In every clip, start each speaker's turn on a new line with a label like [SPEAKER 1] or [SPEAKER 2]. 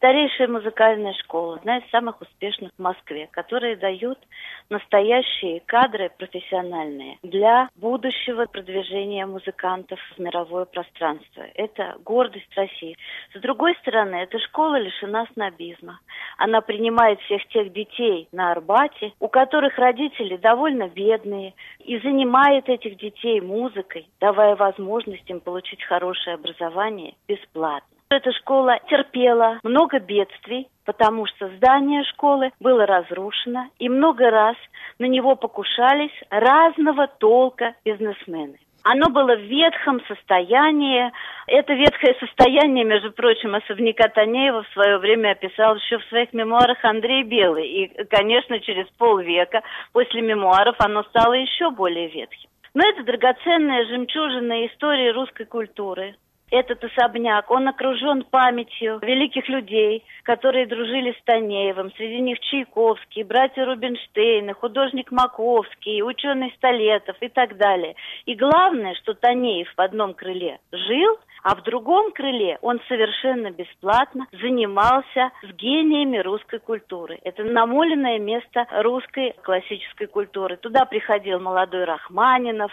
[SPEAKER 1] старейшая музыкальная школа, одна из самых успешных в Москве, которая дает настоящие кадры профессиональные для будущего продвижения музыкантов в мировое пространство. Это гордость России. С другой стороны, эта школа лишена снобизма. Она принимает всех тех детей на Арбате, у которых родители довольно бедные, и занимает этих детей музыкой, давая возможность им получить хорошее образование бесплатно. Эта школа терпела много бедствий, потому что здание школы было разрушено, и много раз на него покушались разного толка бизнесмены. Оно было в ветхом состоянии. Это ветхое состояние, между прочим, особняка Танеева в свое время описал еще в своих мемуарах Андрей Белый. И, конечно, через полвека после мемуаров оно стало еще более ветхим. Но это драгоценная жемчужина истории русской культуры. Этот особняк, он окружен памятью великих людей, которые дружили с Танеевым. Среди них Чайковский, братья Рубинштейны, художник Маковский, ученый Столетов и так далее. И главное, что Танеев в одном крыле жил, а в другом крыле он совершенно бесплатно занимался с гениями русской культуры. Это намоленное место русской классической культуры. Туда приходил молодой Рахманинов,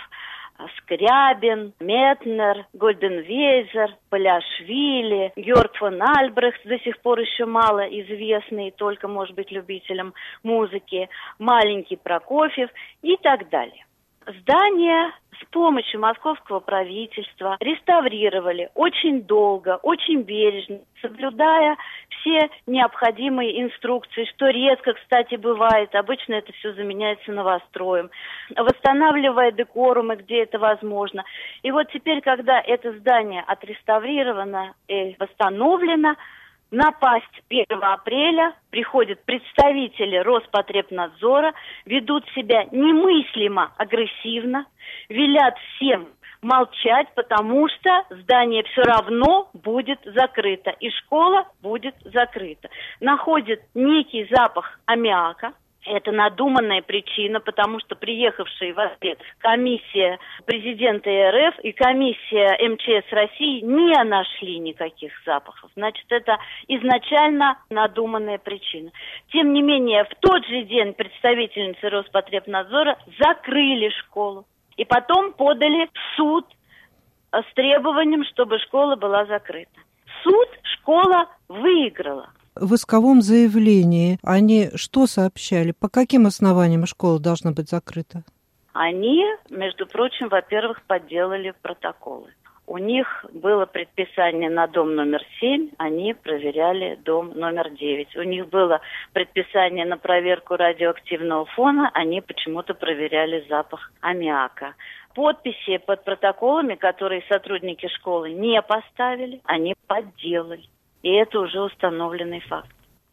[SPEAKER 1] Скрябин, Метнер, Гольденвейзер, Поляшвили, Георг фон Альбрехт, до сих пор еще мало известный, только, может быть, любителям музыки, маленький Прокофьев и так далее. Здание с помощью московского правительства реставрировали очень долго, очень бережно, соблюдая все необходимые инструкции, что редко, кстати, бывает. Обычно это все заменяется новостроем, восстанавливая декорумы, где это возможно. И вот теперь, когда это здание отреставрировано и восстановлено, напасть 1 апреля приходят представители Роспотребнадзора, ведут себя немыслимо агрессивно, велят всем молчать, потому что здание все равно будет закрыто, и школа будет закрыта. Находят некий запах аммиака. Это надуманная причина, потому что приехавшие в ответ комиссия президента РФ и комиссия МЧС России не нашли никаких запахов. Значит, это изначально надуманная причина. Тем не менее, в тот же день представительницы Роспотребнадзора закрыли школу. И потом подали в суд с требованием, чтобы школа была закрыта. Суд школа выиграла.
[SPEAKER 2] В исковом заявлении они что сообщали? По каким основаниям школа должна быть закрыта?
[SPEAKER 1] Они, между прочим, во-первых, подделали протоколы. У них было предписание на дом номер 7, они проверяли дом номер 9. У них было предписание на проверку радиоактивного фона, они почему-то проверяли запах аммиака. Подписи под протоколами, которые сотрудники школы не поставили, они подделали. И это уже установленный факт.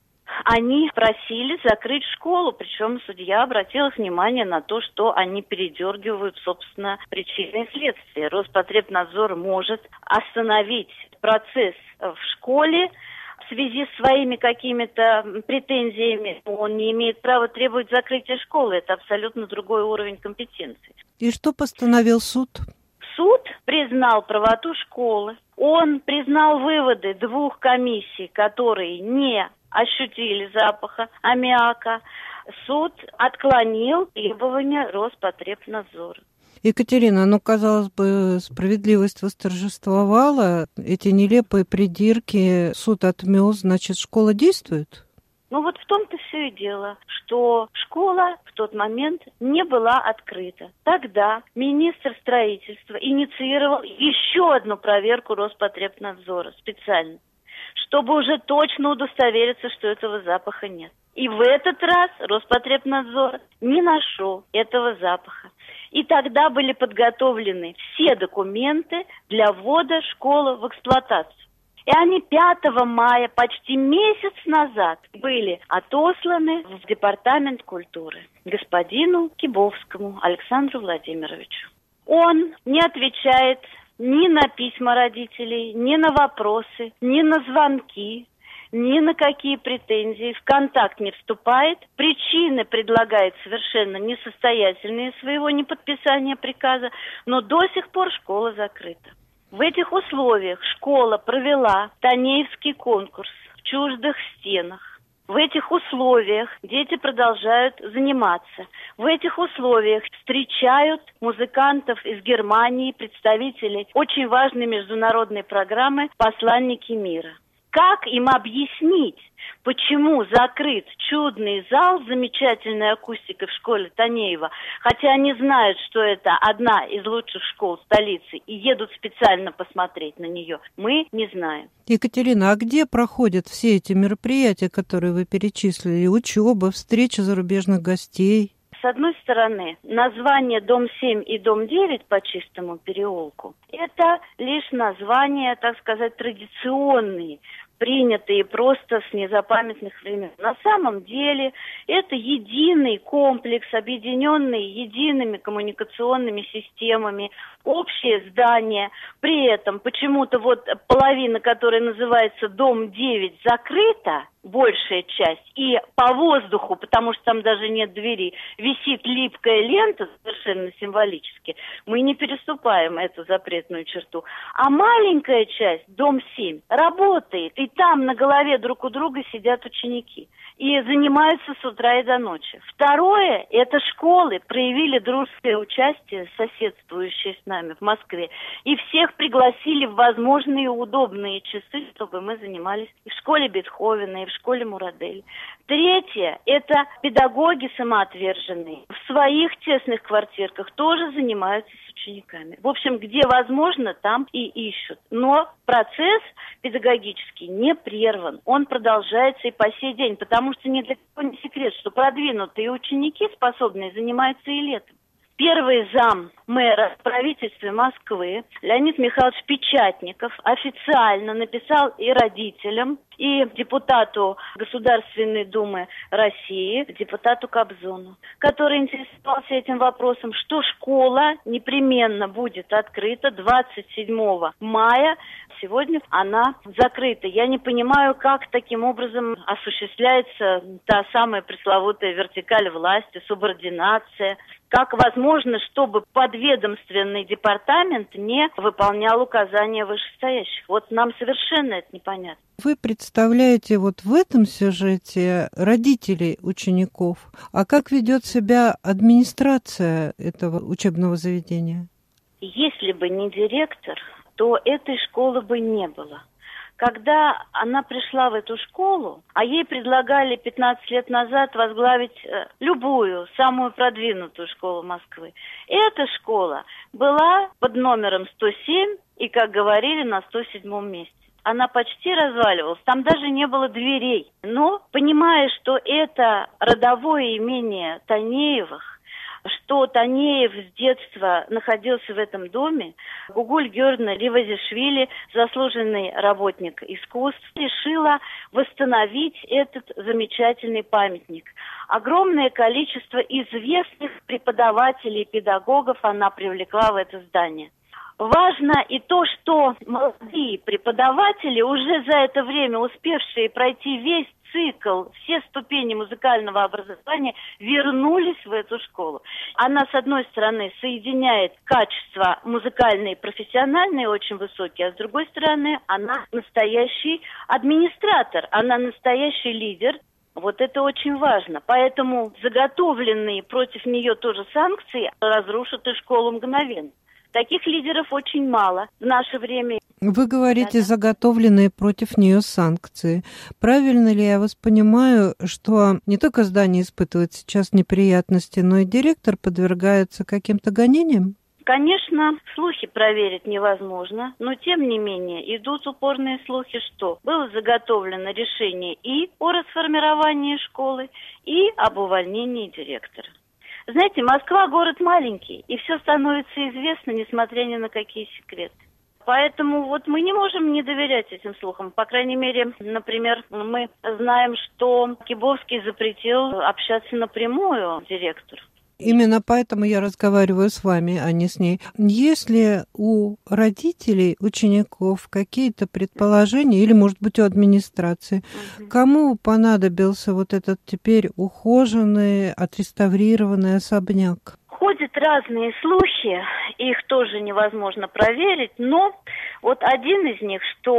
[SPEAKER 1] Они просили закрыть школу, причем судья обратил их внимание на то, что они передергивают, собственно, причины и следствия. Роспотребнадзор может остановить процесс в школе в связи с своими какими-то претензиями. Он не имеет права требовать закрытия школы. Это абсолютно другой уровень компетенции.
[SPEAKER 2] И что постановил суд?
[SPEAKER 1] Суд признал правоту школы. Он признал выводы 2 комиссий, которые не ощутили запаха аммиака. Суд отклонил требования Роспотребнадзора.
[SPEAKER 2] Екатерина, казалось бы, справедливость восторжествовала. Эти нелепые придирки суд отмел, значит, школа действует?
[SPEAKER 1] В том-то все и дело, что школа в тот момент не была открыта. Тогда министр строительства инициировал еще одну проверку Роспотребнадзора специально, чтобы уже точно удостовериться, что этого запаха нет. И в этот раз Роспотребнадзор не нашел этого запаха. И тогда были подготовлены все документы для ввода школы в эксплуатацию. И они 5 мая, почти месяц назад, были отосланы в Департамент культуры господину Кибовскому Александру Владимировичу. Он не отвечает ни на письма родителей, ни на вопросы, ни на звонки, ни на какие претензии, в контакт не вступает, причины предлагает совершенно несостоятельные своего неподписания приказа, но до сих пор школа закрыта. В этих условиях школа провела Танеевский конкурс в чуждых стенах. В этих условиях дети продолжают заниматься. В этих условиях встречают музыкантов из Германии, представителей очень важной международной программы «Посланники мира». Как им объяснить, почему закрыт чудный зал с замечательной акустикой в школе Танеева, хотя они знают, что это одна из лучших школ столицы и едут специально посмотреть на нее, мы не знаем.
[SPEAKER 2] Екатерина, а где проходят все эти мероприятия, которые вы перечислили? Учеба, встреча зарубежных гостей?
[SPEAKER 1] С одной стороны, название Дом-7 и Дом-9 по Чистому переулку – это лишь названия, так сказать, традиционные, принятые просто с незапамятных времен. На самом деле это единый комплекс, объединенный едиными коммуникационными системами, общее здание. При этом почему-то вот половина, которая называется Дом-9, закрыта, большая часть, и по воздуху, потому что там даже нет двери, висит липкая лента, совершенно символически. Мы не переступаем эту запретную черту. А маленькая часть, Дом-7, работает, и там на голове друг у друга сидят ученики и занимаются с утра и до ночи. Второе, это школы проявили дружеское участие, соседствующие с нами в Москве, и всех пригласили в возможные и удобные часы, чтобы мы занимались и в школе Бетховена, и в школе Мурадель. Третье, это педагоги самоотверженные. В своих тесных квартирках тоже занимаются с учениками. В общем, где возможно, там и ищут. Но процесс педагогический не прерван. Он продолжается и по сей день, потому что ни для кого не секрет, что продвинутые ученики, способные, занимаются и летом. Первый зам мэра в правительстве Москвы Леонид Михайлович Печатников официально написал и родителям, и депутату Государственной Думы России, депутату Кобзону, который интересовался этим вопросом, что школа непременно будет открыта 27 мая. Сегодня она закрыта. Я не понимаю, как таким образом осуществляется та самая пресловутая вертикаль власти, субординация. Как возможно, чтобы подведомственный департамент не выполнял указания вышестоящих? Вот нам совершенно это непонятно.
[SPEAKER 2] Вы представляете вот в этом сюжете родителей учеников. А как ведет себя администрация этого учебного заведения?
[SPEAKER 1] Если бы не директор, то этой школы бы не было. Когда она пришла в эту школу, а ей предлагали 15 лет назад возглавить любую, самую продвинутую школу Москвы, эта школа была под номером 107 и, как говорили, на 107-м месте. Она почти разваливалась, там даже не было дверей. Но, понимая, что это родовое имение Танеевых, что Танеев с детства находился в этом доме, Гугуль Георгиевна Ривазишвили, заслуженный работник искусств, решила восстановить этот замечательный памятник. Огромное количество известных преподавателей и педагогов она привлекла в это здание. Важно и то, что молодые преподаватели, уже за это время успевшие пройти весь цикл, все ступени музыкального образования, вернулись в эту школу. Она, с одной стороны, соединяет качества музыкальные и профессиональные очень высокие, а с другой стороны, она настоящий администратор, она настоящий лидер. Вот это очень важно. Поэтому заготовленные против нее тоже санкции разрушат и школу мгновенно. Таких лидеров очень мало в наше время.
[SPEAKER 2] Вы говорите, заготовленные против нее санкции. Правильно ли я вас понимаю, что не только здание испытывает сейчас неприятности, но и директор подвергается каким-то гонениям?
[SPEAKER 1] Конечно, слухи проверить невозможно, но тем не менее идут упорные слухи, что было заготовлено решение и о расформировании школы, и об увольнении директора. Знаете, Москва город маленький, и все становится известно, несмотря ни на какие секреты. Поэтому вот мы не можем не доверять этим слухам. По крайней мере, например, мы знаем, что Кибовский запретил общаться напрямую директору.
[SPEAKER 2] Именно поэтому я разговариваю с вами, а не с ней. Есть ли у родителей, учеников какие-то предположения, или, может быть, у администрации, кому понадобился вот этот теперь ухоженный, отреставрированный особняк?
[SPEAKER 1] Ходят разные слухи, их тоже невозможно проверить, но вот один из них, что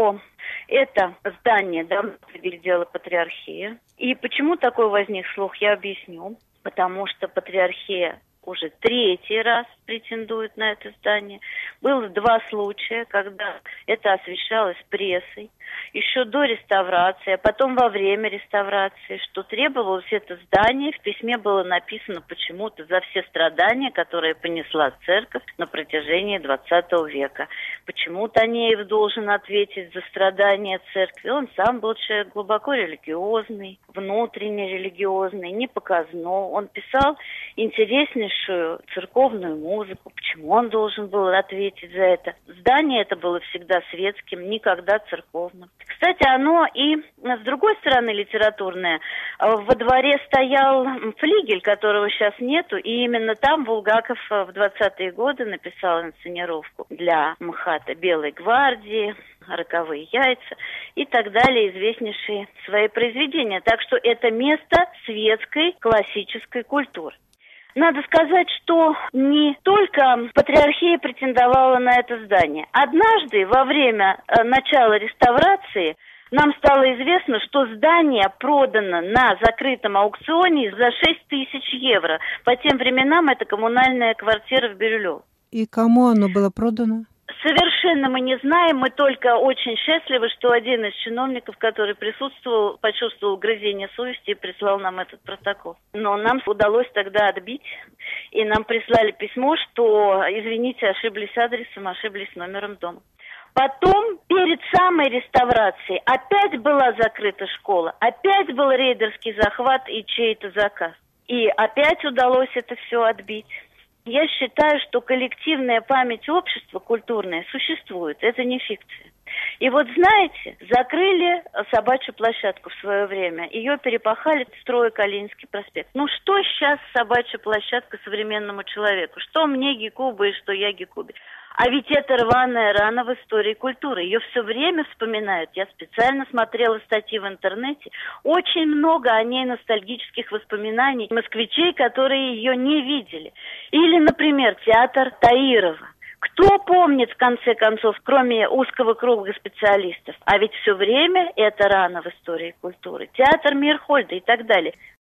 [SPEAKER 1] Это здание давно приглядела патриархия. И почему такой возник слух, я объясню. Потому что патриархия уже третий раз претендует на это здание. Было 2 случая, когда это освещалось прессой, еще до реставрации, а потом во время реставрации, что требовалось это здание. В письме было написано почему-то за все страдания, которые понесла церковь на протяжении 20 века. Почему-то Танеев должен ответить за страдания церкви. Он сам был человек глубоко религиозный, внутренне религиозный, не показно. Он писал интереснейшую церковную музыку. Почему он должен был ответить за это? Здание это было всегда светским, никогда церковным. Кстати, оно и, с другой стороны, литературное. Во дворе стоял флигель, которого сейчас нету, и именно там Булгаков в 20-е годы написал инсценировку для МХАТа «Белой гвардии», «Роковые яйца» и так далее, известнейшие свои произведения. Так что это место светской классической культуры. Надо сказать, что не только патриархия претендовала на это здание. Однажды, во время начала реставрации, нам стало известно, что здание продано на закрытом аукционе за 6 тысяч евро. По тем временам это коммунальная квартира в Бирюлево.
[SPEAKER 2] И кому оно было продано?
[SPEAKER 1] Совершенно мы не знаем, мы только очень счастливы, что один из чиновников, который присутствовал, почувствовал угрызение совести и прислал нам этот протокол. Но нам удалось тогда отбить, и нам прислали письмо, что, извините, ошиблись адресом, ошиблись номером дома. Потом, перед самой реставрацией, опять была закрыта школа, опять был рейдерский захват и чей-то заказ. И опять удалось это все отбить. Я считаю, что коллективная память общества культурная существует, это не фикция. И вот знаете, закрыли собачью площадку в свое время, ее перепахали, строя Калининский проспект. Ну что сейчас собачья площадка современному человеку? Что мне Гекуба и что я Гекубе? А ведь это рваная рана в истории культуры. Ее все время вспоминают. Я специально смотрела статьи в интернете. Очень много о ней ностальгических воспоминаний москвичей, которые ее не видели. Или, например, театр Таирова. Кто помнит, в конце концов, кроме узкого круга специалистов? А ведь все время это рана в истории культуры. Театр Мирхольда и так далее.